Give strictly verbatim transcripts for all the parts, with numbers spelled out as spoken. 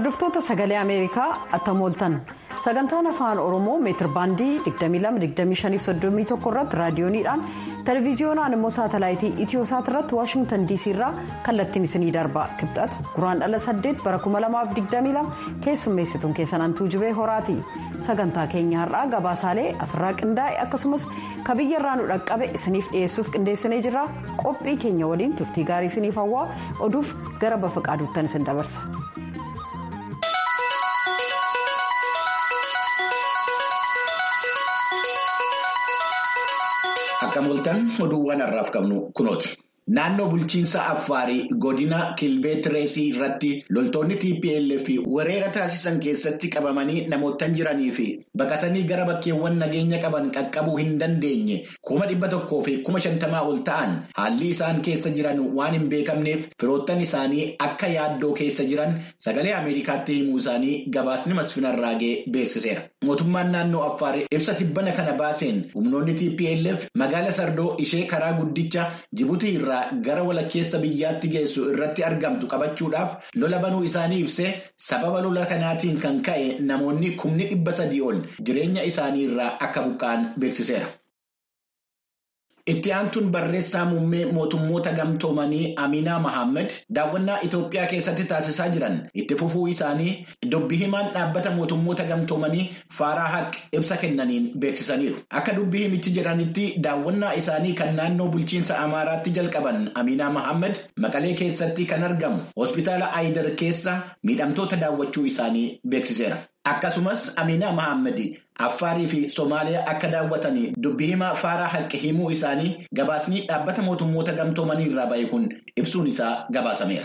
Hordoftoota sagalee Ameerikaa attamooltan sagantaan afaan Oromoo meetir baandii digdamii lama digdamii shan soddomii tokko irratti raadiyooniidhaan televiziyoonaan immoo saatalaayitii Itiyoosaat irratti Waashingtan diisii irraa kallattiin isinii darba kibxata guraandhala saddeet bara kuma lamaaf digdamii lama keessummeessituun keessan Tuujubee Horaati. Sagantaa keenya har'aa gabaasaalee asirraa qindaa'e akkasumas kabiyya irraa nu dhaqqabe isiniif dhiyeessuuf qindeessinee jirra. Qophii keenya waliin turtii gaarii isiniif hawwaa oduuf gara bafa qaaduuttan isin dabarsa. Akka mul'atan oduuwwan har'aaf qabnu kunooti. Naannoo bulchiinsa Affaarii godina Kilbee Tireesii irratti loltoonni T P L F weerara taasisan keessatti qabamanii namootan jiranii fi baqatanii gara bakkeewwan nageenya qaban qaqqabuu hin dandeenye kuma dhibba tokkoo fi kuma shantamaa ol ta'an haalli isaan keessa jiran waan hin beekamneef firoottan isaanii akka yaaddoo keessa jiran sagalee Ameerikaatti himuu isaanii gabaasni Masfin Arraagee beeksiseera. Mootummaan naannoo Affaarii ibsa tibbana kana baaseen humnoonni T P L F magaala Sardoo ishee karaa guddicha Jibuutii irraa gara walakkeessa biyyaatti geessu irratti argamtu qabachuudhaaf lola banuu isaanii ibsee sababa lola kanaatiin kan ka'e namoonni kumni dhibba sadii ol jireenya isaanii irraa akka buqqa'an beeksiseera. Itti aantuun barreessaa muummee mootummoota gamtoomanii Aminaa Mohaammed daawwannaa Itoophiyaa keessatti taasisaa jiran itti fufuu isaanii dubbii himaan dhaabbata mootummoota gamtoomanii Faaraa Haq ibsa kennaniin beeksisaniiru. Akka dubbii himichi jedhanitti daawwannaa isaanii kan naannoo bulchiinsa Amaaraatti jalqaban Aminaa Mohaammed Maqalee keessatti kan argamu hospitaala Aayidar keessa miidhamtoota daawwachuu isaanii beeksiseera. Akkasumas Aminaa Mohaammed Affaarii fi Somaaliyaa akka daawwatanii dubbii himaa Faaraa Haq himuu isaanii gabaasni dhaabbata mootummoota gamtoomanii irraa ba'e kun ibsuun isaa gabaasameera.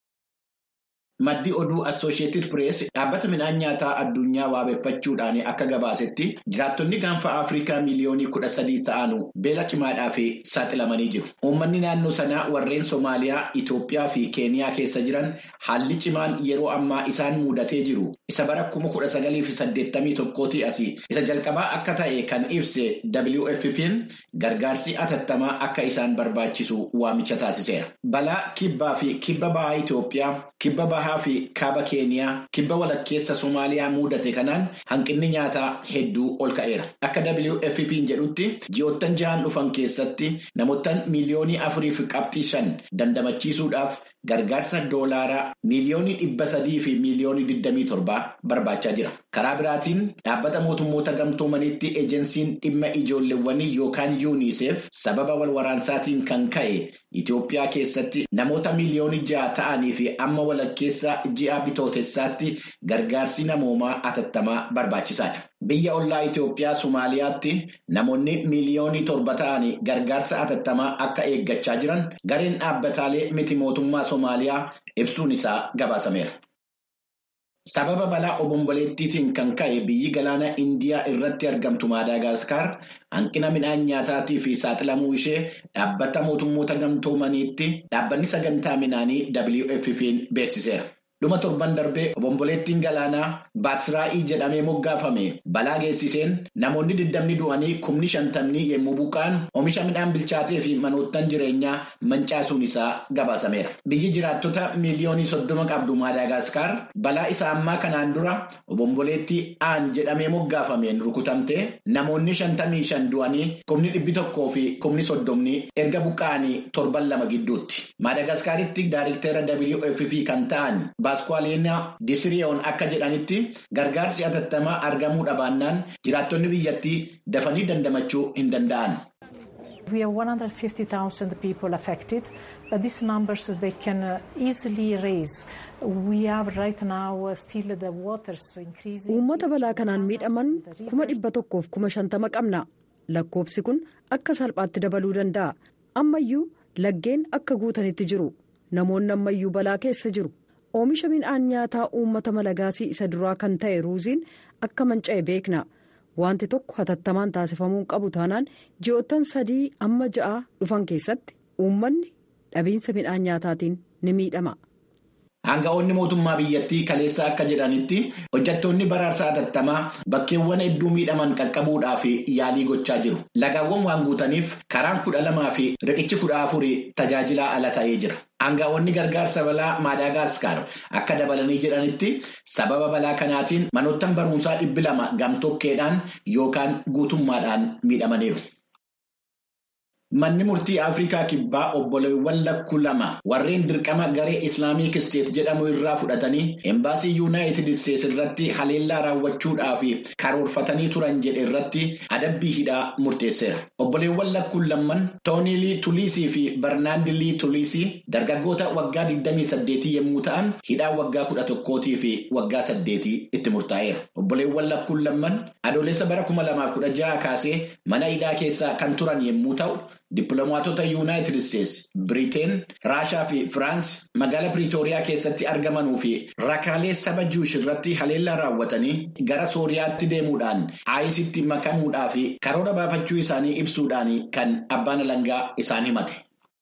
Maddi oduu Associated Press dhaabbata midhaan nyaataa addunyaa waabeffachuudhaan akka gabaasetti jiraattonni gaanfa Afrikaa miliyoonii kudha sadii ta'an beela cimaadhaaf saaxilamanii jiru. Uummanni naannoo sanaa warreen Somaaliyaa, Itoophiyaa fi Keeniyaa keessa jiran haalli cimaan yeroo ammaa isaan mudatee jiru. Isa bara kuma kudha sagalii fi saddeettamii tokkootii asii isa jalqabaa akka ta'e kan ibse W F P'n gargaarsi atattamaa akka isaan barbaachisu waamicha taasiseera. Balaa kibbaa fi kibba bahaa Itoophiyaa, kibba bahaa fi kaaba Keeniyaa, kibba walakkeessa Somaaliyaa mudate kanaan hanqinni nyaataa hedduu ol ka'eera. Akka W F P'n jedhutti ji'oottan jahan dhufan keessatti namoottan miliyoonii afurii fi qabxii shan dandamachiisuudhaaf gargaarsa doolaaraa miliyoonii dhibba sadii fi miliyoonii digdamii torbaa barbaachaa jira. Karaa biraatiin dhaabbata mootummoota gamtoomaniitti ejensiin dhimma ijoolleewwanii yookaan UNICEF sababa wal waraansaatiin kan ka'e Itoophiyaa keessatti namoota miliyoonii jaha ta'anii fi amma walakkeessa ji'a bitootessaatti gargaarsi namoomaa atattamaa barbaachisaadha. Biyya ollaa Itoophiyaa Somaaliyaatti namoonni miliyoonii torba ta'anii gargaarsa atattamaa akka eeggachaa jiran gareen dhaabbataalee miti mootummaa Somaaliyaa ibsuun isaa gabaasameera. Sababa balaa obomboleettiitiin kan ka'e biyyi galaana Indiyaa irratti argamtu Maadaagaskar hanqina midhaan nyaataatii fi saaxilamuu ishee dhaabbata mootummoota gamtoomaniitti dhaabbanni sagantaa midhaanii W F P'n beeksiseera. Dhuma torban darbee obomboleettiin galaanaa Baatsiraa'ii jedhamee moggaafame balaa geessiseen namoonni digdamni du'anii kumni shantamni yemmuu buqqa'an oomisha midhaan bilchaatee fi manoottan jireenyaa mancaasuun isaa gabaasameera. Biyyi jiraattota miliyoonii soddoma qabdu Maadaagaskar balaa isa ammaa kanaan dura obomboleettii aan jedhamee moggaafameen rukutamtee namoonni shantamii shan du'anii kumni dhibbi tokkoo fi kumni soddomni erga buqqa'anii torban lama gidduutti. Maadaagaskaritti daayirikteera W F P kan ta'an Baaskwaaleenaa Disiriyoon akka jedhanitti gargaarsi atattamaa argamuu dhabaannaan jiraattonni biyyattii dafanii dandamachuu hin danda'an. We have one hundred fifty thousand people affected, but these numbers they can easily raise. We have right now still the waters increasing. Uummata balaa kanaan miidhaman kuma dhibba tokkoof kuma shantama qabna. Lakkoofsi kun akka salphaatti dabaluu danda'a. Ammayyuu laggeen akka guutanitti jiru. Namoonni ammayyuu balaa keessa jiru. Oomisha midhaan nyaataa uummata Malagaasii isa duraa kan ta'e ruuziin akka manca'e beekna. Wanti tokko hatattamaan taasifamuu qabu taanaan ji'oottan sadii amma ja'a dhufan keessatti uummanni dhabiinsa midhaan nyaataatiin ni miidhama. Aanga'oonni mootummaa biyyattii kaleessa akka jedhanitti hojjettoonni baraarsa hatattamaa bakkeewwan hedduu miidhaman qaqqabuudhaaf yaalii gochaa jiru. Lagaawwan waan guutaniif karaan kudha lamaa fi riqichi kudha afurii tajaajilaa ala ta'ee jira. Aangaa'onni gargaarsa balaa Maadaagaskar akka dabalanii jedhanitti sababa balaa kanaatiin manoottan barumsaa dhibbi lama gamtokkeedhaan yookaan guutummaadhaan miidhamaniiru. Manni murtii Afrikaa kibbaa obboleewwan lakkuu lama warreen dirqama garee Islaamic State jedhamu irraa fudhatanii embaasii United States irratti haleellaa raawwachuudhaaf karoorfatanii turan jedhe irratti adabbii hidhaa murteesseera. Obboleewwan lakkuu lamman Tony Lee Tulisii fi Bernard Lee Tulisii dargaggoota waggaa digdamii saddeetii yommuu ta'an hidhaa waggaa kudha tokkootii fi waggaa saddeetii itti murtaa'eera. Obboleewwan lakkuu lamman adoolessa bara kuma lamaaf kudha jaha kaasee mana hidhaa keessa kan turan yommuu ta'u Dippiloomaatota United States, Britain, Raashaa fi France magaalaa Pretoria keessatti argamanuu fi rakkaalee saba Juush irratti haleellaa raawwatanii gara Sooriyaatti deemuudhaan ISIStti makamuudhaa fi karoora baafachuu isaanii ibsuudhaan kan abbaan alangaa isaan himate.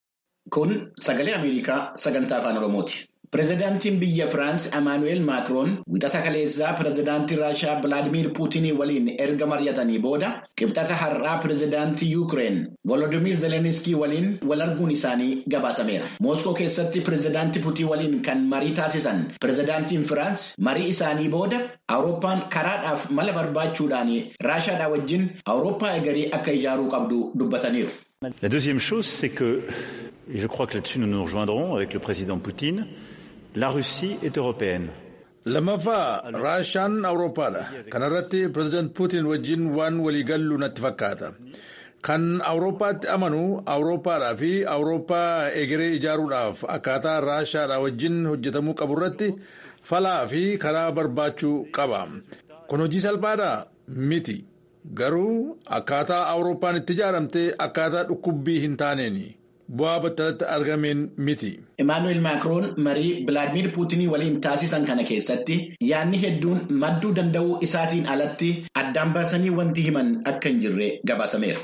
Kun sagalee Ameerikaa sagantaa afaan Oromooti. Pireezidaantiin biyya Firaans Emmanuel Macron wixata kaleessaa pireezidaantii Raashaa Vladimir Puutinii waliin erga mari'atanii booda qibxata har'aa pireezidaantii Yuukireen Volodymyr Zeleniskii waliin wal arguun isaanii gabaasameera. Mooskoo keessatti pireezidaantii Puutii waliin kan marii taasisan pireezidaantiin Firaans marii isaanii booda Awurooppaan karaadhaaf mala barbaachuudhaan Raashaadhaa wajjin Awurooppaa egeree akka ijaaruu qabdu dubbataniiru. La deuxième chose, c'est que, et je crois que là-dessus nous nous rejoindrons avec le président Poutine, la Russie est européenne. Lammaffaa Raashaan Awurooppaadha. Kanarratti pireezidaant Puutiin wajjin waan waliigallu natti fakkaata. Kan Awurooppaatti amanu Awurooppaadhaa fi Awurooppaa egeree ijaaruudhaaf akkaataa Raashaadhaa wajjin hojjetamuu qaburratti falaa fi karaa barbaachuu qaba. Kun hojii salphaadhaa miti. Garuu akkaataa Awurooppaan itti ijaaramte akkaataa dhukkubbii hin taaneeni. Bu'aa battalatti argameen miti. Emmanuel Macron marii Vladimir Puutinii waliin taasisan kana keessatti yaadni hedduun madduu danda'uu isaatiin alatti addaan baasanii wanti himan akka hin jirre gabaasameera.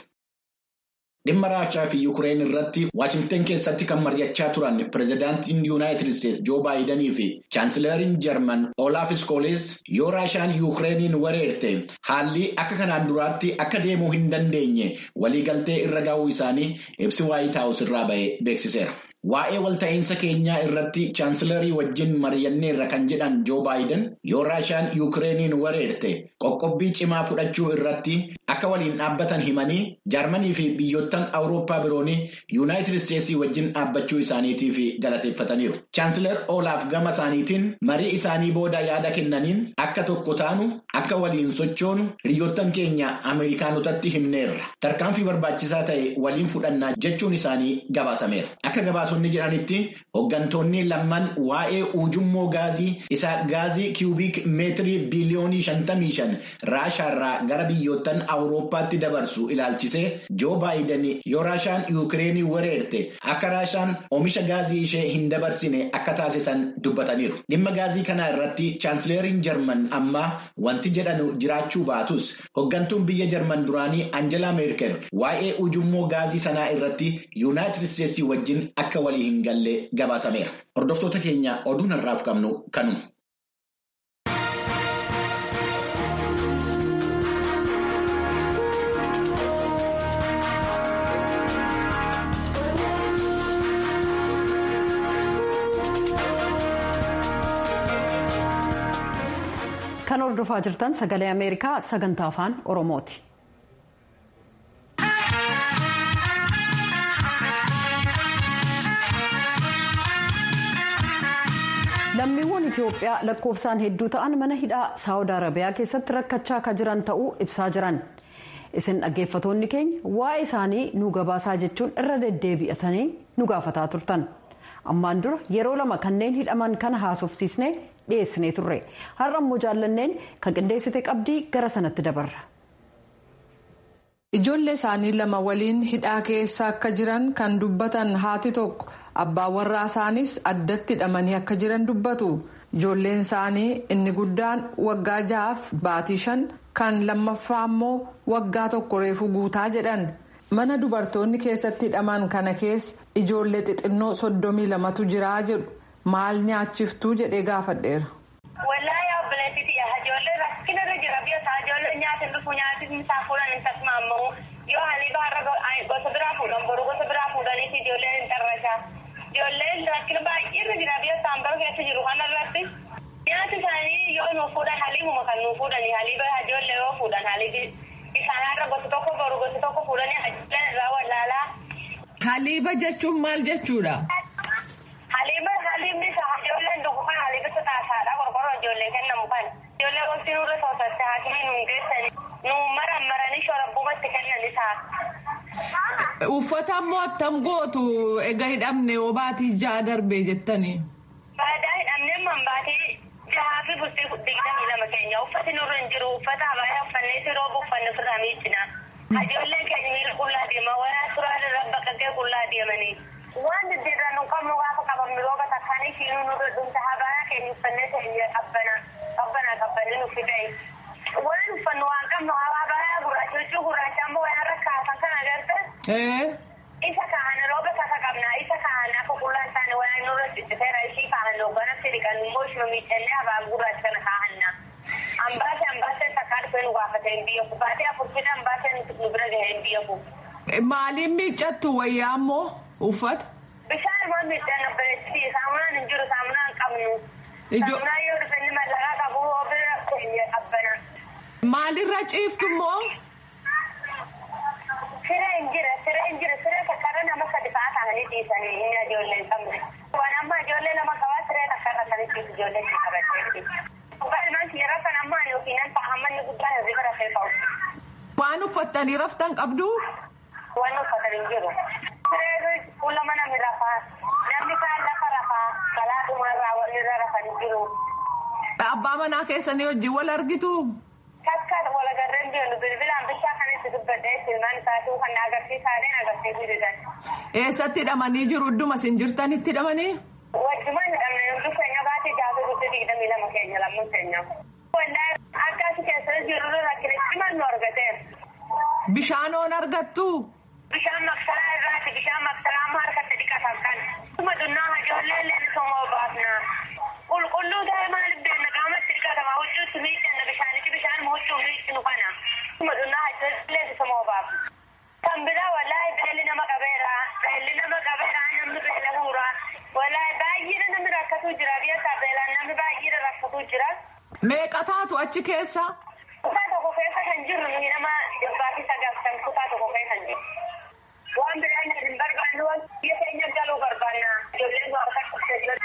Dhimma Raashaa fi Yuukireen irratti Waashingtan keessatti kan mari'achaa turan pireezidaantiin Yuunaayitid Isteets Joo Baayidanii fi chaansilariin Jarman Olaaf Skools yoo Raashaan Yuukireeniin weerarte haalli akka kanaan duraatti akka deemuu hin dandeenye waliigaltee irra ga'uu isaanii ibsi Waayit Haawus irraa ba'ee beeksiseera. Waa'ee walta'iinsa keenyaa irratti chaansilarii wajjin mari'anneerra kan jedhan Joo Baayiden yoo Raashaan Yuukireeniin weerarte qoqqobbii cimaa fudhachuu irratti akka waliin dhaabbatan himanii Jarmanii fi biyyoottan Awurooppaa biroonii Yuunaayitid Isteetsii wajjin dhaabbachuu isaaniitiif galateeffataniiru. Chaansilar Olaaf gama isaaniitiin marii isaanii booda yaada kennaniin akka tokko taanu akka waliin sochoonu hiriyoottan keenya Ameerikaanotatti himneerra. Tarkaanfii barbaachisaa ta'e waliin fudhannaa jechuun isaanii gabaasameera. Akka gabaasonni jedhanitti hooggantoonni lamman waa'ee ujummoo gaazii isa gaazii kiubiik meetirii biliyoonii shantamii shan Raashaarraa gara biyyoottan Awurooppaatti dabarsu ilaalchisee Joo Baayiden yoo Raashaan Yuukireenii weerarte akka Raashaan oomisha gaazii ishee hin dabarsine akka taasisan dubbataniiru. Dhimma gaazii kana irratti chaansilariin Jarman ammaa wanti jedhanu jiraachuu baatus hooggantuun biyya Jarman duraanii Angelaa Meerkel waa'ee ujummoo gaazii sanaa irratti Yuunaayitid Isteetsii wajjin akka walii hin galle gabaasameera. Hordoftoota keenya oduun har'aaf qabnu kanuma. Kan hordofaa jirtan sagalee Ameerikaa sagantaa afaan Oromooti. Lammiiwwan Itoophiyaa lakkoofsaan hedduu ta'an mana hidhaa Saawud Arabiyaa keessatti rakkachaa akka jiran ta'uu ibsaa jiran. Isin dhaggeeffatoonni keenya waa'ee isaanii nu gabaasaa jechuun irra deddeebi'atanii nu gaafataa turtan. Ammaan dura yeroo lama kanneen hidhaman kana haasofsiisnee dhiyeessinee turre. Har'a immoo jaallanneen kan qindeessite qabdii gara sanatti dabarra. Ijoollee isaanii lama waliin hidhaa keessa akka jiran kan dubbatan haati tokko abbaan warraa isaanis addatti hidhamanii akka jiran dubbatu. Ijoolleen isaanii inni guddaan waggaa ja'aaf baatii shan kan lammaffaa immoo waggaa tokko reefu guutaa jedhan. Mana dubartoonni keessatti hidhaman kana keessa ijoollee xixinnoo soddomii lamatu jiraa jedhu maal nyaachiftuu jedhee gaafadheera. Ijoolleen rakkina achi jiru kanarratti nyaati isaanii yoo nu fuudhan haliimuma kan nu fuudhani haliiba ijoollee yoo fuudhan haliibi isaan har'a gosa tokko boru gosa tokko fuudhanii ijoolleen irraa wallaalaa. Haliiba jechuun maal jechuudha? Haliiba haliibni isaa ijoolleen dhugu kan haliiba taasaadha qorqorroo ijoollee kennamu kan ijoollee gosti nurra soosatte haakimii nuun geessani nu maran maranii shorabbumatti kennan isaa. Uffata ammoo attam gootu egaa hidhamne obaatii ja'a darbee jettanii. Baadaa hidhamne manbaatii jahaa fi bultii digdamii lama keenya uffati nurra hin jiru uffata abaayaa uffannee sirooba uffanne ofirraa miicina. Ijoolleen keenya miila qullaa deema wayaa suuraa irra baqqaqee qullaa deemanii. Waan diddiirraa nu qabnu gaafa qabamnu rooba takkaanii shiinuu nurra dhumta abaayaa keenya uffannee keenya qabbana qabbana qabbanee nu fidai. Waan uffannu waan qabnu abaayaa gurraacha huccuu gurraacha ammoo wayaa rakkaasan kan agarte. Isa kaana rooba tasa qabna isa kaana akka qullaan isaanii wayaa nurra cicciteera ishii kaana hoogganatti dhiqan immoo ishuma miidhannee abaayaa gurraacha kana kaahanna. Ambaasee ambaasee takkaa dhufee nu gaafatee hin biyyafu baatee afurfina ambaasee nu bira gahee hin biyyafu. Maaliin miiccattu wayyaa ammoo uffata? Bishaan immoo miidhaan abbareetti saamunaan hin jiru saamunaan qabnu. Saamunaan yoo dhufe inni mallaqaa qabu bira keenya qabbana. Maalirra ciiftu immoo? Siree hin jira siree hin jira siree takkarra nama sadi fa'aa ta'anii dhiisanii inni ijoollee hin qabne. Waan amma ijoollee nama qabaa siree takkarra kan ittiin ijoollee itti qabattee. Ilmaan yeroo kan ammaa yookiin an fa'aamanni guddaan irra rafee ka'u. Waan uffattanii raftan qabdu? Waan uffatanii hin jiru. Siree fuula mana mi rafaa namni kaan lafa rafaa balaa dhumarraa walli irra rafan hin jiru. Abbaa manaa keessanii wajjin wal argitu? Takka wal agarreen deemu bilbilaan bishaa kan itti dubbadhee ilmaan isaatuu kan agarsiisaadheen agarsiisuu didan. Eessatti hidhamanii jiru idduma isin jirtanitti hidhamanii? Wajjumaan hidhamne hundi keenya baatee jaafee guddee digdamii lama keenya lammuun keenya. Wallaahi akka asi keessa jiru rakkinichi man nu argateera. Bishaan oon argattu? Bishaan maksaraa irraati bishaan maksaraa amma harkatti dhiqatan kan. Kuma dunnaa ijoollee illee somoo baafna. Qulqulluu ta'e maaliif beekna qaamatti dhiqatama huccuutti miiccanna bishaanichi bishaan huccuu miiccinu kana. Kuma dunnaa ijoollee somoo baafna. Kan biraa wallaahi beelli nama qabeera beelli nama qabeera namni beela huura. Wallaahi baay'ee namni rakkatu jira biyya isaa beelaan namni baay'ee rakkatu jira. Meeqa taatu achi keessa? Kutaa tokko keessa kan jiru nuyi nama dhibbaa fi sagaltan kutaa tokko keessa jiru. Waan biraan hin barbaannu waan biyya keenya galuu barbaanna. Ijoolleen nu harkatti jiru.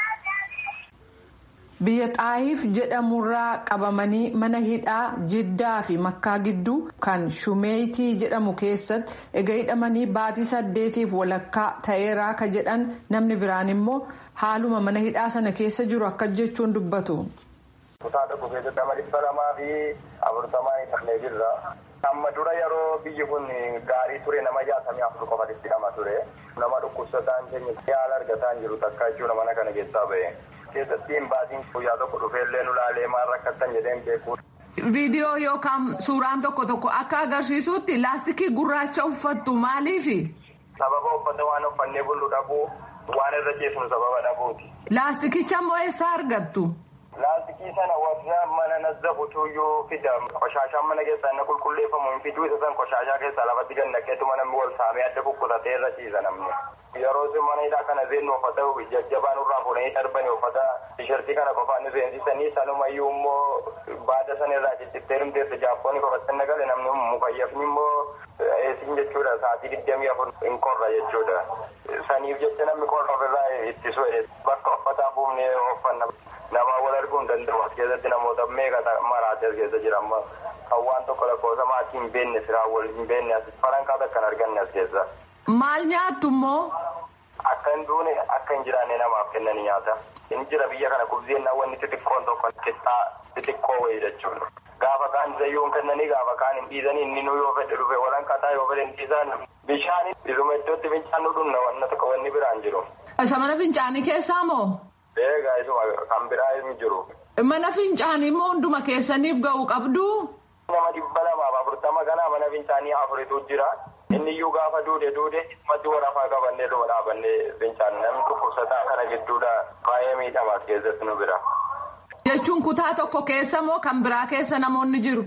Biyya Xaayiif jedhamurraa qabamanii mana hidhaa Jiddaa fi Makkaa gidduu kan Shumeeyitii jedhamu keessatti ega hidhamanii baatii saddeetiif walakkaa ta'eeraa ka jedhan namni biraan immoo haaluma mana hidhaa sana keessa jiru akka jechuun dubbatu. Kutaa tokko keessatti nama dhibba lamaa fi afurtamaa hidhamnee jirra. Amma dura yeroo biyyi kun gaarii ture nama jaatamii afur qofatti hidhama ture. Nama dhukkubsataan keenya yaala argataan jiru takka jechuudha mana kana keessaa ba'e. Keessatti hin baatiin guyyaa tokko dhufeellee nu laalee maal rakkatan jedheen beeku. Viidiyoo yookaan suuraan tokko tokko akka agarsiisutti laastikii gurraacha uffattu maaliifi? Sababa uffata waan uffannee bullu dhabuu waan irra keessumu sababa dhabuuti. Laastikicha immoo eessaa argattu? Laastikii sana warra mana nazzabutu yoo fida qoshaashaan mana keessaa inni qulqulleeffamu hin fiduu isa san qoshaashaa keessaa lafatti gad naqeetu mana wal saamee adda kukkutatee irra ciisa namni. Yeroo isin mana hidhaa kana seennu uffata jajjabaan irraa fuudhanii darbanii uffata tishertii kana qofaan nu seensisanii sanumayyuu immoo baada sana irraa ciccittee dhumteessa jaappoonni qofaatti nagale namni mukayyafni immoo eesin jechuudha sa'aatii digdamii afur hin qorra jechuudha. Saniif jecha namni qorra ofirraa ittisu bakka uffataa buufnee uffanna. Nama wal arguu hin danda'u as keessatti namoota meeqa maraatee as keessa jira amma kan waan tokko lakkoofsa maatii hin beekne siraa wal hin beekne as farankaa akka hin arganne as keessa. Maal nyaattu immoo? Akka hin duune akka hin jiraanne namaaf kennanii nyaata. Hin jira biyya kana kubzeenna wanni xixiqqoon tokko qixxaa xixiqqoo wayii jechuudha. Gaafa kaan zayyuun kennanii gaafa kaan hin dhiisanii inni nu yoo fedhe dhufe walankataa yoo fedhe hin dhiisan bishaan isuma iddootti fincaan nu dhunna wanna tokko wanni biraan jiru. Isa mana fincaanii keessaa moo? Eegaa isuma kan biraa hin jiru. Mana fincaanii immoo hunduma keessaniif ga'u qabdu? Nama dhibba lamaaf afurtama kanaa mana fincaanii afuritu jira. Inni iyyuu gaafa duude duude matti warafaa qabannee dhuma dhaabannee fincaan namni dhukkubsataa kana gidduudha baay'ee miidhamaas keessatti nu bira. Jechuun kutaa tokko keessa moo kan biraa keessa namoonni jiru?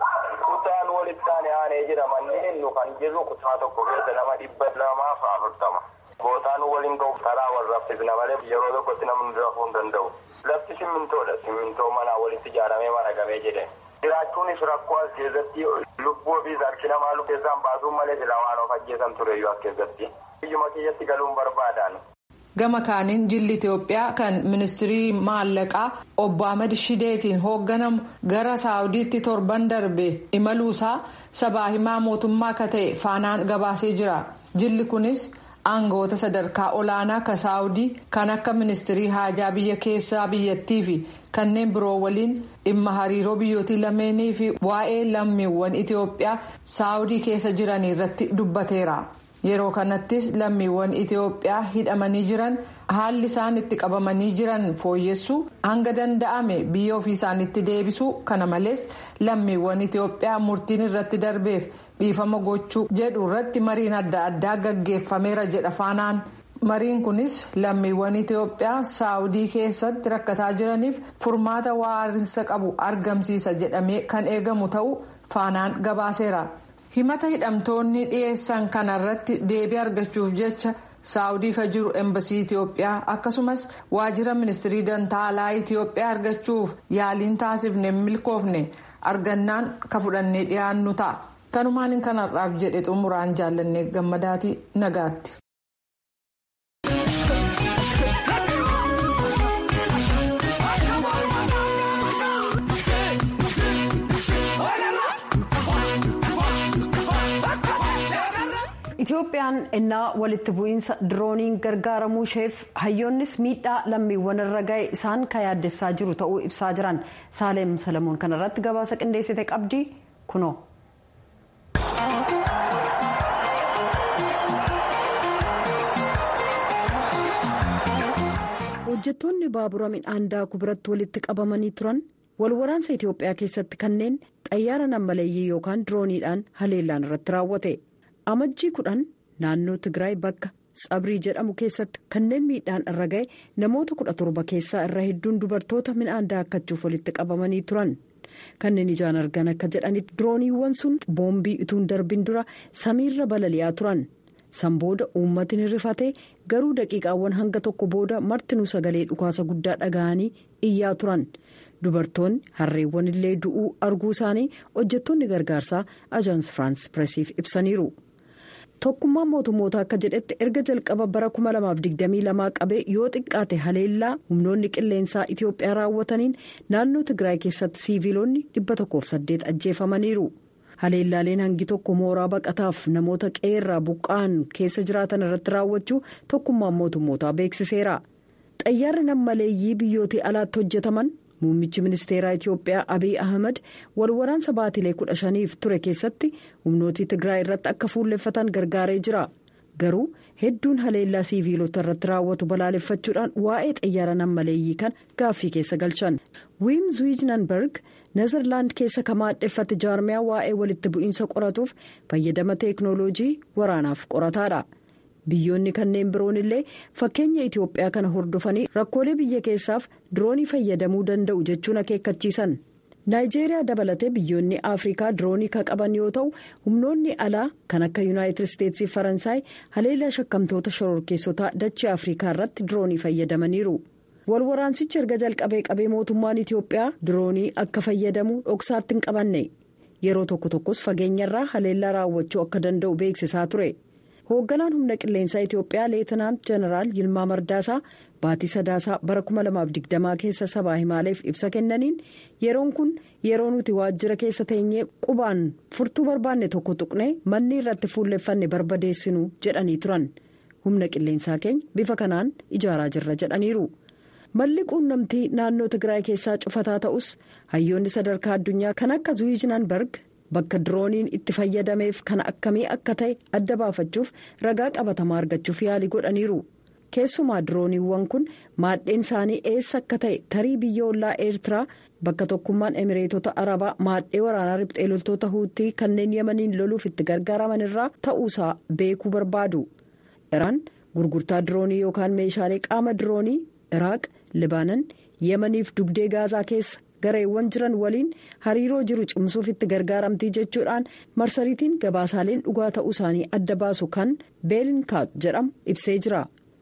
Kutaan walitti aanee aanee jira manneen nu kan jiru kutaa tokko keessa nama dhibba lamaaf afurtama. Bootaan waliin ga'u karaa wal raffisna malee yeroo tokkotti namni rafuu hin danda'u. Lafti simmintoodha. Simmintoo manaa walitti ijaaramee maragamee jedhe. Jiraachuunis rakkoo as keessatti lubbuu fi harki namaa keessaan baasuun malee silaa waan of ajjeesan tureyyuu as keessatti. Biyyuma kiyyatti galuun barbaadan. Gama kaaniin jilli Itoophiyaa kan ministirii maallaqaa obbo Ahmad Shideetiin hoogganamu gara Saawudiitti torban darbe imaluusaa sabaa himaa mootummaa akka ta'e faanaan gabaasee jira. Jilli kunis aangoota sadarkaa olaanaa ka Saawudii kan akka ministirii haajaa biyya keessaa biyyattii fi kanneen biroo waliin dhimma hariiroo biyyootii lameenii fi waa'ee lammiiwwan Itoophiyaa Saawudii keessa jiran irratti dubbateera. Yeroo kanattis lammiiwwan Itoophiyaa hidhamanii jiran haalli isaan itti qabamanii jiran fooyyessuu hanga danda'ame biyya ofii isaaniitti deebisuu kana malees lammiiwwan Itoophiyaa murtiin irratti darbeef dhiifama gochuu jedhu irratti mariin adda addaa gaggeeffameera jedha faanaan. Mariin kunis lammiiwwan Itoophiyaa Saawudii keessatti rakkataa jiraniif furmaata waarinsa qabu argamsiisa jedhamee kan eegamu ta'uu faanaan gabaaseera. Himata hidhamtoonni dhiyeessan kanarratti deebii argachuuf jecha Saawudii ka jiru embasii Itoophiyaa akkasumas waajjira ministirii dantaalaa Itoophiyaa argachuuf yaaliin taasifne milkoofne argannaan ka fudhannee dhiyaannu ta'a. Kanumaan kanarraaf jedhe xumuraan jaallannee gammadaati nagaatti. Itoophiyaan ennaa walitti bu'iinsa dirooniin gargaaramuu isheef hayyoonnis miidhaa lammiiwwan irra ga'e isaan ka yaaddessaa jiru ta'uu ibsaa jiran. Saaleem Salamoon kanarratti gabaasa qindeessite qabdi kunoo. Hojjettoonni baabura midhaan daakuu biratti walitti qabamanii turan walwaraansa Itoophiyaa keessatti kanneen xayyaara nammaleeyyii yookaan dirooniidhaan haleellaan irratti raawwate. Amajjii kudhan naannoo Tigraay bakka Tsabrii jedhamu keessatti kanneen miidhaan irra ga'e namoota kudha torba keessaa irra hedduun dubartoota midhaan daakkachuuf walitti qabamanii turan. Kanneen ijaan argan akka jedhanitti dirooniiwwan sun boombii utuun darbin dura samiirra balali'aa turan. San booda uummatni rifatee garuu daqiiqaawwan hanga tokko booda martinuu sagalee dhukaasa guddaa dhaga'anii iyyaa turan. Dubartoonni harreewwan illee du'uu arguu isaanii hojjettoonni gargaarsaa Ajaans Firaans Pireesiif ibsaniiru. Tokkummaan mootummoota akka jedhetti erga jalqaba bara kuma lamaaf digdamii lamaa qabee yoo xiqqaate haleellaa humnoonni qilleensaa Itoophiyaa raawwataniin naannoo Tigraay keessatti siiviilonni dhibba tokkoof saddeet ajjeefamaniiru. Haleellaaleen hangi tokko mooraa baqataaf namoota qeerraa buqqa'an keessa jiraatan irratti raawwachuu tokkummaan mootummootaa beeksiseera. Xayyaarri nammaleeyyii biyyootii alaatti hojjetaman. Muummichi ministeeraa Itoophiyaa Abiy Ahmed walwaraansa baatilee kudha shaniif ture keessatti humnootii Tigraay irratti akka fuulleffatan gargaaree jira. Garuu hedduun haleellaa siiviilota irratti raawwatu balaaleffachuudhaan waa'ee xayyaara nammaleeyyii kan gaaffii keessa galchan. Wiim Zuwijnanberg Nezerlaand keessa kan maadheffate jaarmiyaa waa'ee walitti bu'iinsa qoratuuf fayyadama teeknooloojii waraanaaf qorataadha. Biyyoonni kanneen biroon illee fakkeenya Itoophiyaa kana hordofanii rakkoolee biyya keessaaf diroonii fayyadamuu danda'u jechuun akeekkachiisan. Naayijeeriyaa dabalatee biyyoonni Afrikaa diroonii kan qaban yoo ta'u humnoonni alaa kan akka Yuunaayitid Isteetsii fi Faransaay haleellaa shakkamtoota shororkeessotaa dachee Afrikaa irratti diroonii fayyadamaniiru. Walwaraansichi erga jalqabee qabee mootummaan Itoophiyaa diroonii akka fayyadamu dhoksaatti hin qabanne. Yeroo tokko tokkos fageenyarraa haleellaa raawwachuu akka danda'u beeksisaa ture. Hoogganaan humna qilleensaa Itoophiyaa Leetinaant Jeneraal Yilmaa Mardaasaa baatii sadaasaa bara kuma lamaaf digdamaa keessa sabaa himaaleef ibsa kennaniin yeroon kun yeroo nuti waajjira keessa teenyee qubaan furtuu barbaanne tokko tuqnee manni irratti fuulleffanne barbadeessinu jedhanii turan. Humna qilleensaa keenya bifa kanaan ijaaraa jirra jedhaniiru. Malli quunnamtii naannoo Tigraay keessaa cufataa ta'us hayyoonni sadarkaa addunyaa kan akka Zuwijnanberg. Bakka dirooniin itti fayyadameef kana akkamii akka ta'e adda baafachuuf ragaa qabatamaa argachuuf yaalii godhaniiru. Keessumaa dirooniiwwan kun maadheen isaanii eessa akka ta'e tarii biyya ollaa Eertiraa bakka tokkummaan Emireetota Arabaa maadhee waraanaa riphxee loltoota Huutii kanneen Yemaniin loluuf itti gargaaraman irraa ta'uusaa beekuu barbaadu. Iraan gurgurtaa diroonii yookaan meeshaalee qaama diroonii Iraaq, Libaanan, Yemaniif dugdee Gaazaa keessa. Gareewwan jiran waliin hariiroo jiru cimsuuf itti gargaaramtii jechuudhaan marsariitiin gabaasaaleen dhugaa ta'uu isaanii adda baasu kan beelinkaat jedhamu ibsee jira.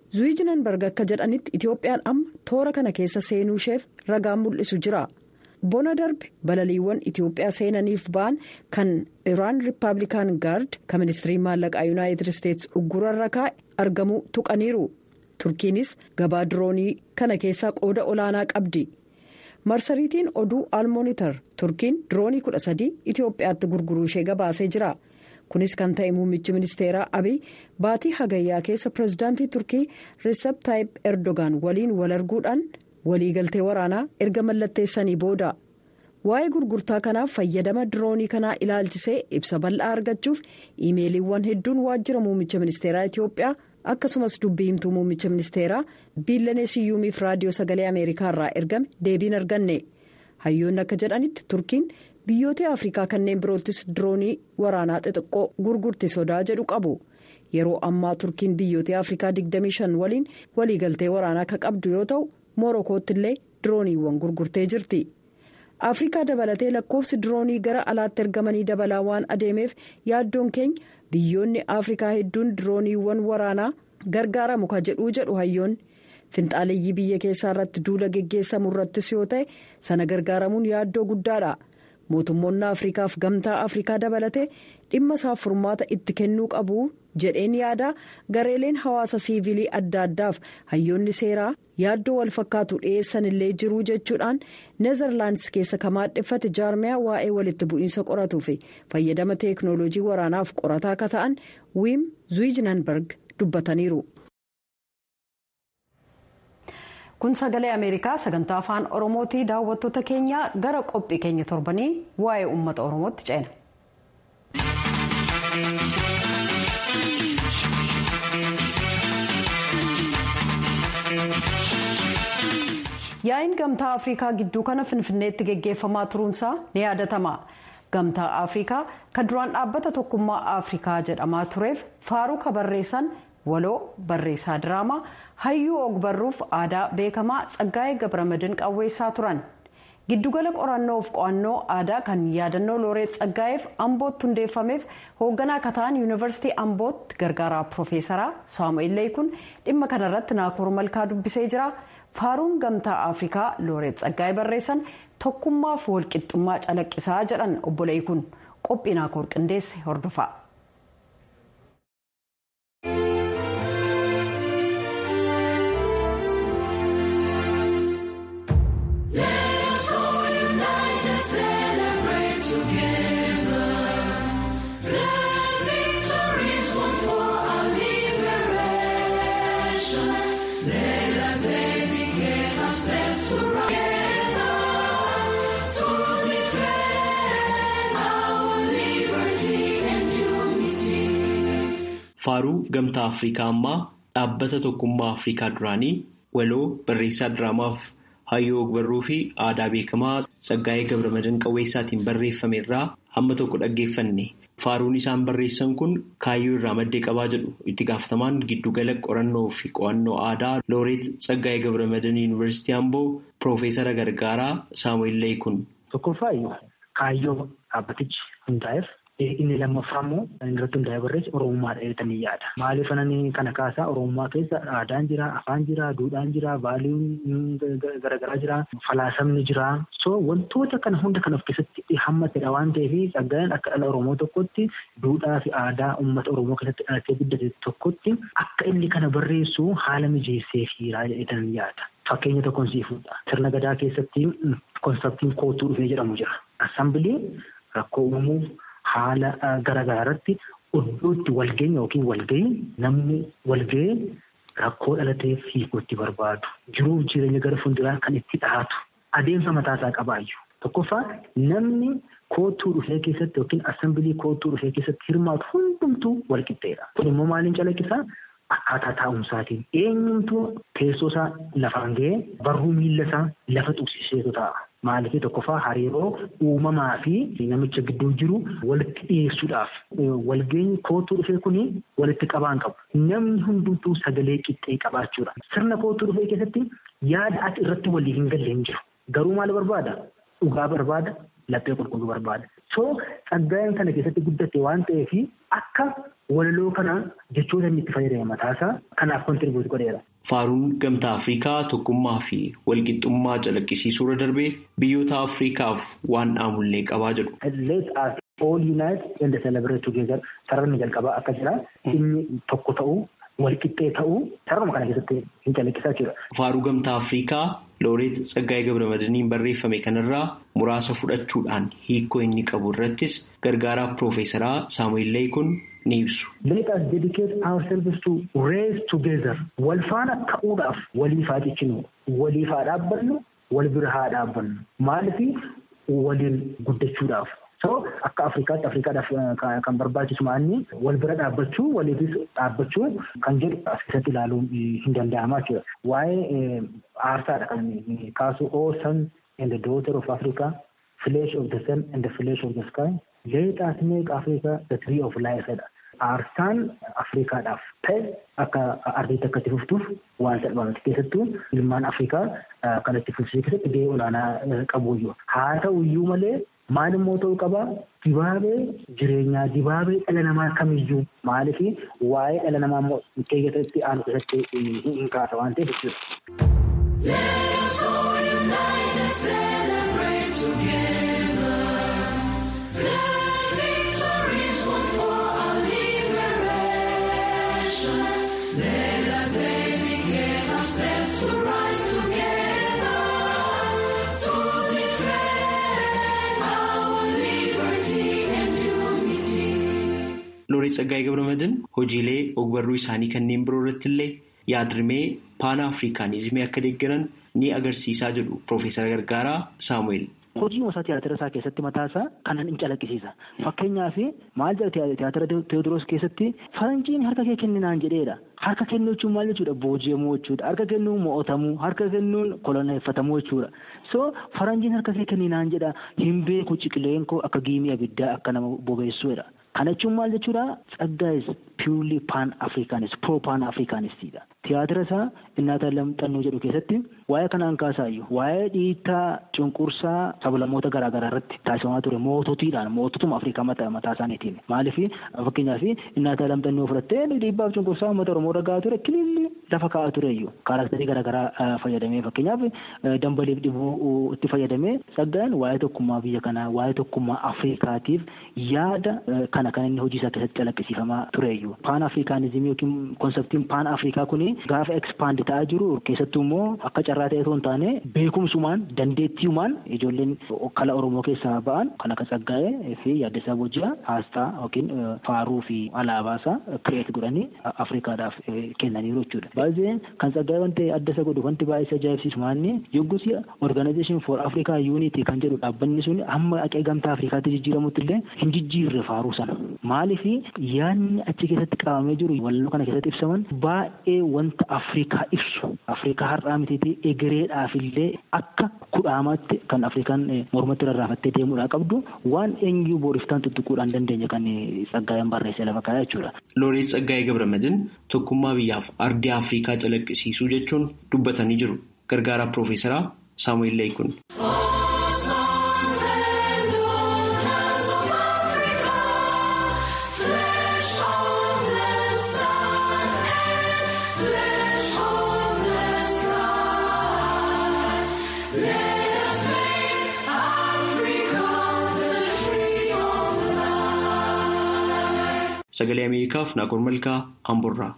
Zuwijinanberg akka jedhanitti Itoophiyaan amma toora kana keessa seenuu isheef ragaan mul'isu jira. Bona darbe balaliiwwan Itoophiyaa seenaniif ba'an kan Iraan Rippaabilikaan Gaard kan ministirii maallaqaa Yuunaayitid Isteetsi uggurarra kaa'e argamuu tuqaniiru. Turkiinis gabaa diroonii kana keessaa qooda olaanaa qabdi. Marsariitiin oduu Almoonitar Turkiin diroonii kudha sadii Itoophiyaatti gurguruu ishee gabaasee jira. Kunis kan ta'e muummichi ministeeraa Abiy baatii hagayyaa keessa pirezidaantii Turkii Recep Tayyip Erdogan waliin wal arguudhaan waliigaltee waraanaa erga mallatteessanii booda. Waa'ee gurgurtaa kanaaf fayyadama diroonii kanaa ilaalchisee ibsa bal'aa argachuuf iimeeliiwwan hedduun waajjira muummicha ministeeraa Itoophiyaa akkasumas dubbii himtuu muummicha ministeeraa Biilanee Siyyuumiif raadiyoo sagalee Ameerikaa irraa ergame deebiin arganne. Hayyoonni akka jedhanitti Turkiin biyyoota Afrikaa kanneen biroottis diroonii waraanaa xixiqqoo gurgurti sodaa jedhu qabu. Yeroo ammaa Turkiin biyyoota Afrikaa digdamii shan waliin waliigaltee waraanaa kan qabdu yoo ta'u Moorokootti illee dirooniiwwan gurgurtee jirti. Afrikaa dabalatee lakkoofsi diroonii gara alaatti ergamanii dabalaa waan adeemeef yaaddoon keenya biyyoonni Afrikaa hedduun dirooniiwwan waraanaa gargaaramu ka jedhuu jedhu hayyoonni. Finxaaleeyyii biyya keessaa irratti duula geggeessamu irrattis yoo ta'e sana gargaaramuun yaaddoo guddaadha. Mootummoonni Afrikaaf gamtaa Afrikaa dabalatee dhimma isaaf furmaata itti kennuu qabu jedheen yaada gareeleen hawaasa siivilii adda addaaf hayyoonni seeraa yaaddoo wal fakkaatu dhiyeessan illee jiruu jechuudhaan Neezerlaandis keessa kamaadheffate jaarmiyaa waa'ee walitti bu'iinsa qoratuu fi fayyadama teeknooloojii waraanaaf qorataa akka ta'an Wiim Zuwijinanberg dubbataniiru. Kun sagalee Ameerikaa sagantaa afaan Oromootii daawwattoota keenya gara qophii keenya torbanii waa'ee uummata Oromootti ceena. Yaa'iin gamtaa Afrikaa gidduu kana Finfinneetti geggeeffamaa turuunsaa ni yaadatama. Gamtaa Afrikaa kan duraan dhaabbata tokkummaa Afrikaa jedhamaa tureef faaruu kabarreessan waloo barreessaa diraamaa hayyuu ogbarruuf aadaa beekamaa Tsaggaayee Gabramadin qawweessaa turan. Giddugala qorannoof qo'annoo aadaa kan yaadannoo Looreet Tsaggaayeef Ambootti hundeeffameef hoogganaa akka ta'an Yuunivarsiitii Ambootti gargaaraa Piroofeesaraa Saamu'eel Leekun dhimma kanarratti Naakoor Malkaa dubbisee jira. Faaruun gamtaa Afrikaa Looreet Tsaggaayee barreessan tokkummaaf walqixxummaa calaqqisaa jedhan obbo Leekun qophii Naakoor qindeesse hordofaa. Faaruu gamtaa Afrikaa ammaa dhaabbata tokkummaa Afrikaa duraanii waloo barreessaa diraamaaf hayyuu ogbarruu fi aadaa beekamaa Tsaggaayee Gabramadin qawweessaatiin barreeffame irraa hamma tokko dhaggeeffanne. Faaruun isaan barreessan kun kaayyoo irraa maddee qabaa jedhu itti gaafatamaan giddugala qorannoo fi qo'annoo aadaa Looreet Tsaggaayee Gabramadin Yuunivarsiitii Amboo Piroofeesara Gargaaraa Saamu'eel Leekun. Tokkoffaa kaayyoo dhaabbatichi hundaa'eef. Inni lammaffaa immoo irratti hundaa'ee barreesse Oromummaadha jedhamee yaada. Maaliif anani kana kaasaa Oromummaa keessa aadaan jira, afaan jira, duudhaan jira, baaliin garaagaraa jira, falaasamni jira. So wantoota kana hunda kan of keessatti hammatedha waan ta'eef Tsaggaayeen akka dhala Oromoo tokkotti duudhaa fi aadaa uummata Oromoo keessatti dhalatee guddate tokkotti akka inni kana barreessu haala mijeessee fiiraa jedhamee yaada. Fakkeenya tokkoon siifuudha. Sirna gadaa keessatti konseptiin kootuu dhufee jedhamu jira. Assambilee rakkoo uumuuf haala garaagaraa irratti iddootti walgeenye yookiin walgahii namni walgahee rakkoo dhalateef hiikuutti barbaadu. Jiruuf jireenya gara fuulduraa kan itti dhaatu adeemsa mataasaa qabaayyuu. Tokkoffaa namni kootuu dhufee keessatti yookiin assambilii kootuu dhufee keessatti hirmaatu hundumtuu walqixxeedha. Kun immoo maaliin calaqqisaa? Akkaataa taa'umsaatiin eenyumtuu teessoo isaa lafaan ga'ee barruu miilla isaa lafa tuqsiseetu ta'a. Maaliif tokkoffaa hariiroo uumamaa fi namicha gidduu jiru walitti dhiyeessuudhaaf walgeenyi kootuu dhufee kuni walitti qabaan qabu. Namni hundumtuu sagalee qixxee qabaachuudha. Sirna kootuu dhufee keessatti yaada ati irratti walii hin galle hin jiru. Garuu maal barbaada? Dhugaa barbaada, laphee qulqulluu barbaada. So Tsaggaayeen kana keessatti guddate waan ta'eef akka walaloo kana jechoota inni itti fayyadame mataasaa kanaaf kontribuut godheera. Faaruun gamtaa Afrikaa tokkummaa fi walqixxummaa calaqqisiisuu irra darbee biyyoota Afrikaaf waan dhaamullee qabaa jedhu. Let us all unite and celebrate together. Sararni jalqabaa akka jira inni tokko ta'uu walqixxee ta'uu sararuma kana keessatti hin calaqqisaa jira. Faaruu gamtaa Afrikaa Looreet Tsaggaayee Gabramadiiniin barreeffame kanarraa muraasa fudhachuudhaan hiikoo inni qabu irrattis gargaaraa Piroofeesaraa Saamu'eel Leekun ni ibsu. Let us dedicate ourselves to raise together. Wal faana ka'uudhaaf waliif haa cichinu, waliif haa dhaabbannu, wal bira haa dhaabbannu. Maaliif waliin guddachuudhaaf. So akka Afrikaatti Afrikaadhaaf kan barbaachisu maanni wal bira dhaabbachuu waliifis dhaabbachuu kan jedhu as keessatti ilaaluun hin danda'amaa jechuudha. Waa'ee aarsaadha kan kaasu O son and the daughter of Africa, flesh of the sun and the flesh of the sky, let us make Africa the tree of life. Aarsaan Afrikaadhaaf ta'e akka ardiitti akka itti fuftuuf waan salphaamatti keessattuu ilmaan Afrikaa kan itti fufsiisuu keessatti gahee olaanaa qabuyyuu. Haa ta'uyyuu malee maal immoo ta'uu qaba dibaabee jireenyaa dibaabee dhala namaa kamiyyuu maaliif waa'ee dhala namaa immoo keeyyatatti aanu keessatti hin kaasa waan ta'eef jechuudha. Let us all unite and celebrate together. The victory is won for our liberation. Let us dedicate ourselves to rise together to defend our liberty and unity. Looreet Tsaggaayee Gabramadiin hojiilee ogbarruu isaanii kanneen biroo irratti illee yaadrimee paana afrikaanizimii akka deeggaran ni agarsiisaa jedhu Piroofeesar Gargaaraa Saamu'eel. Hojii moosaa tiyaatira isaa keessatti mataasaa kanan hin calaqqisiisa. Fakkeenyaaf maal jedha tiyaatira Teewodiroos keessatti faranjiin harka kee kenninaan jedheedha. Harka kennuu jechuun maal jechuudha? Booji'amuu jechuudha. Harka kennuun mo'atamuu, harka kennuun koloneeffatamuu jechuudha. So faranjiin harka kee kenninaan jedha hin beeku ciqileen koo akka giimii abiddaa akka nama bobeessuudha. Kana jechuun maal jechuudha? Tsaggaayee purely pan africanist, pro pan africanistidha. Tiyaatira isaa Innaata Lamxannoo jedhu keessatti waa'ee kanaan kaasaayyuu waa'ee dhiittaa cunqursaa sablamoota garaagaraa irratti taasifamaa ture moototiidhaan moototuma Afrikaa mataa isaaniitiin. Maaliif fakkeenyaaf Innaata Lamxannoo fudhattee dhiibbaaf cunqursaa uummata Oromoo ragaa ture kililli lafa kaa'aa tureyyuu kaaraakterii garaagaraa fayyadamee fakkeenyaaf dambaliif dhibuu itti fayyadamee Tsaggaayeen waa'ee tokkummaa biyya kanaa waa'ee tokkummaa Afrikaatiif yaada kana kan inni hojii isaa keessatti calaqqisiifamaa tureyyuu. Paan afrikaanizimii yookiin konseptiin paan afrikaa kuni gaafa ekspaand ta'aa jiru keessattuu immoo akka carraa ta'e osoo hin taane beekumsumaan dandeettiiwmaan ijoolleen kala Oromoo keessaa ba'an kan akka Tsaggaayee fi Yaaddasaa Bojjaa haastaa yookiin faaruu fi alaabaasaa kireet godhanii Afrikaadhaaf kennaniiru jechuudha. Baay'ee kan Tsaggaayee wanti adda isa godhu wanti baay'ee ajaa'ibsiisu maanni yoggusi Organization for Africa Unity kan jedhu dhaabbanni sun amma aqee gamtaa Afrikaatti jijjiiramutti illee hin jijjiirre faaruu sana. Maaliif yaadni achi keessatti qabamee jiru walaloo kana keessatti ibsaman baay'ee wanta Afrikaa ibsu Afrikaa har'aa mitiitii egereedhaaf illee akka kudhaamaatti kan Afrikaan mormatti rarraafattee deemuudhaa qabdu waan eenyuu booriftaan tuttuquudhaan dandeenya kan Tsaggaayeen barreessee lafa kaa'ee jechuudha. Looreet Tsaggaayee Gabramadiin tokkummaa biyyaaf ardii Afrikaa calaqqisiisuu jechuun dubbatanii jiru. Gargaaraa Piroofeesaraa Saamu'eel Leekun. Sagalee Ameerikaaf Naakoor Malkaa Amburraa.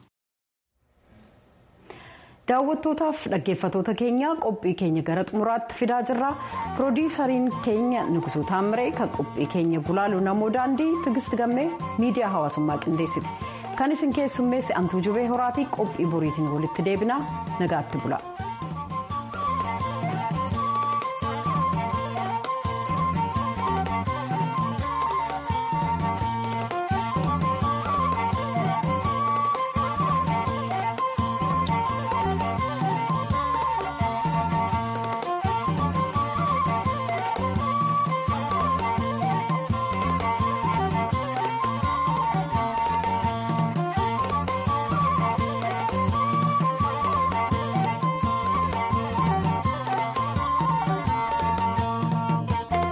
Daawwattootaaf dhaggeeffatoota keenya qophii keenya gara xumuraatti fidaa jirra. Piroodiisariin keenya Nugusuu Taamiree kan qophii keenya Bulaaluu Namoo Daandii Tigist Gammee miidiyaa hawaasummaa qindeessiti. Kan isin keessummeesse Antuu Jubee Horaatii qophii boriitiin walitti deebina nagaatti bula.